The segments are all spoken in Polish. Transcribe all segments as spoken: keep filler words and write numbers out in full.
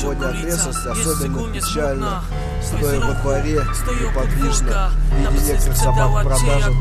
Сегодня окрестность особенно печальна. Стоя во дворе, неподвижно, наедине как собак продажен.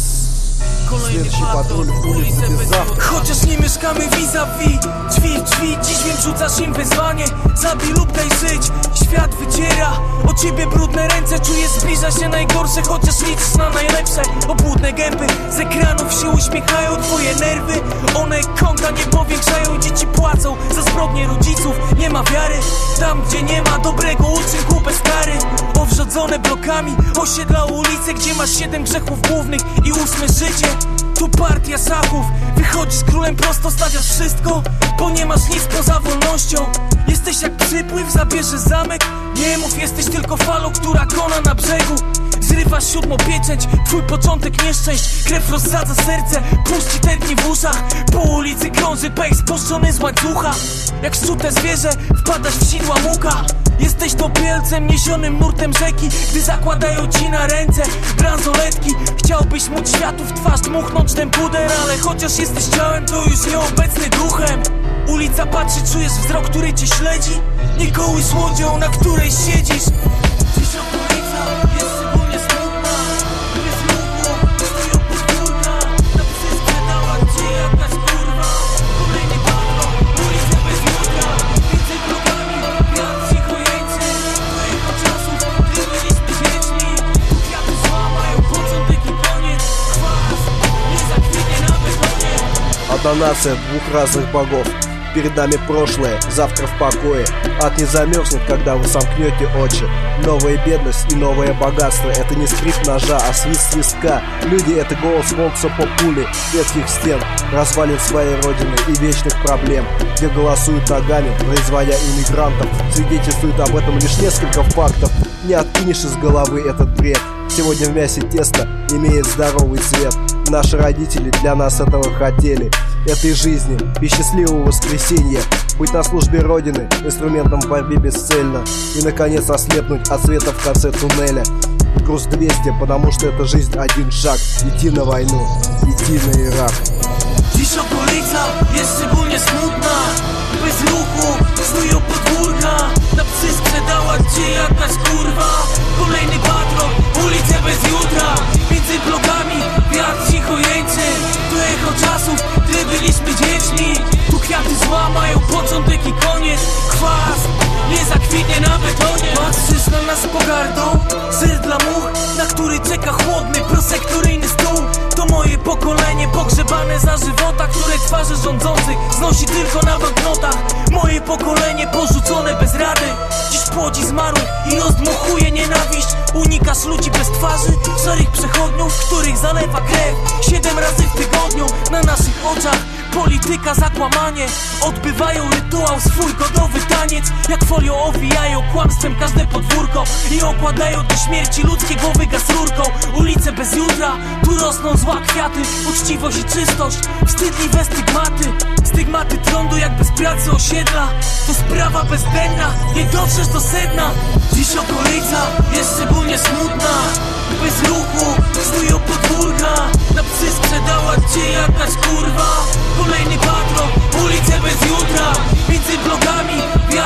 Следующий патруль улиcy bez zawtra. Chociaż nie mieszkamy vis-a-vis, drzwi w drzwi, dziś wiem, rzucasz im wyzwanie. Zabij lub daj żyć, świat wyciera o ciebie brudne ręce. Czuję, zbliża się najgorsze, chociaż liczysz na najlepsze. Obłudne gęby z ekranów się uśmiechają, twoje nerwy, one konta nie powiększają. Dzieci płacą za zbrodnie rodziców, nie ma wiary. Tam, gdzie nie ma dobrego uczynku bez kary. Owrzodzone blokami, osiedla ulice, gdzie masz siedem grzechów głównych i ósme życie. Tu partia Sachów, wychodzisz z królem prosto, stawiasz wszystko, bo nie masz nic poza wolnością. Jesteś jak przypływ, zabierzesz zamek. Nie mów, jesteś tylko falą, która kona na brzegu. Zrywasz siódmą pieczęć, twój początek nieszczęść. Krew rozsadza serce, puści tętni w uszach. Po ulicy krąży pech spuszczony z łańcucha. Jak szczute zwierzę, wpadasz w sidła muka. Jesteś topielcem niesionym nurtem rzeki, gdy zakładają ci na ręce bransoletki. Chciałbyś móc światu w twarz dmuchnąć ten puder, ale chociaż jesteś ciałem, to już nieobecny duchem. Ulica patrzy, czujesz wzrok, który cię śledzi. Nie kołuj łodzią, na której siedzisz. Dziś okolica jest szczególnie smutna. Bez ruchu stoją podwórka. Na psy sprzedała cię jakaś kurwa. Kolejny patrol, ulice bez jutra. Między blokami wiatr cicho jeńczy. Do jego czasów, gdy byliśmy dziećmi. Tu kwiaty zła mają początek i koniec. Kwas nie zakwinie na betonie. Одна нация двух разных богов. Перед нами прошлое, завтра в покое. Ад не замерзнет, когда вы сомкнете очи. Новая бедность и новое богатство. Это не скрип ножа, а свист свистка. Люди — это голос волкса по пуле ветхих стен, развалин своей родины и вечных проблем. Где голосуют ногами, производя иммигрантов. Свидетельствует об этом лишь несколько фактов. Не откинешь из головы этот бред. Сегодня в мясе тесто имеет здоровый цвет. Наши родители для нас этого хотели. Этой жизни и счастливого воскресенья. Быть на службе Родины инструментом борьбы бесцельно. И наконец ослепнуть от света в конце туннеля. Груз двести, потому что это жизнь один шаг. Идти на войну, идти на Ирак. Dziś okolica jest szczególnie smutna. Bez ruchu stoją podwórka. Na psy sprzedała cię jakaś kurwa. Kolejny patrol, ulice bez jutra. Między blokami wiatr cicho jeńczy. To echo czasów, gdy byliśmy dziećmi. Tu kwiaty zła mają początek i koniec. Kwas nie zakwitnie na betonie. Patrzysz na nas pogardą, ser dla much, na który czeka chłodny prosektoryjny stół. To moje pokolenie pogrzebane za żywota, które twarze rządzących znosi tylko na banknotach. Moje pokolenie porzucone bez rady, dziś płodzi zmarłych i rozdmuchuje nienawiść. Unikasz ludzi bez twarzy, szarych przechodniów, których zalewa krew siedem razy w tygodniu. Na naszych oczach polityka, zakłamanie. Odbywają rytuał, swój godowy taniec. Jak folią owijają kłamstwem każde podwórko i okładają do śmierci ludzkie głowy gaz rurką. Ulice bez jutra, tu rosną zła kwiaty. Uczciwość i czystość, wstydliwe stygmaty. Stygmaty trądu jak bez pracy osiedla. To sprawa bezdenna, nie dotrzesz do sedna. Dziś okolica jest szczególnie smutna. Bez ruchu stoją podwórka. Na psy sprzedała cię jakaś kurwa. Kolejny patrol, ulice bez jutra. Między blokami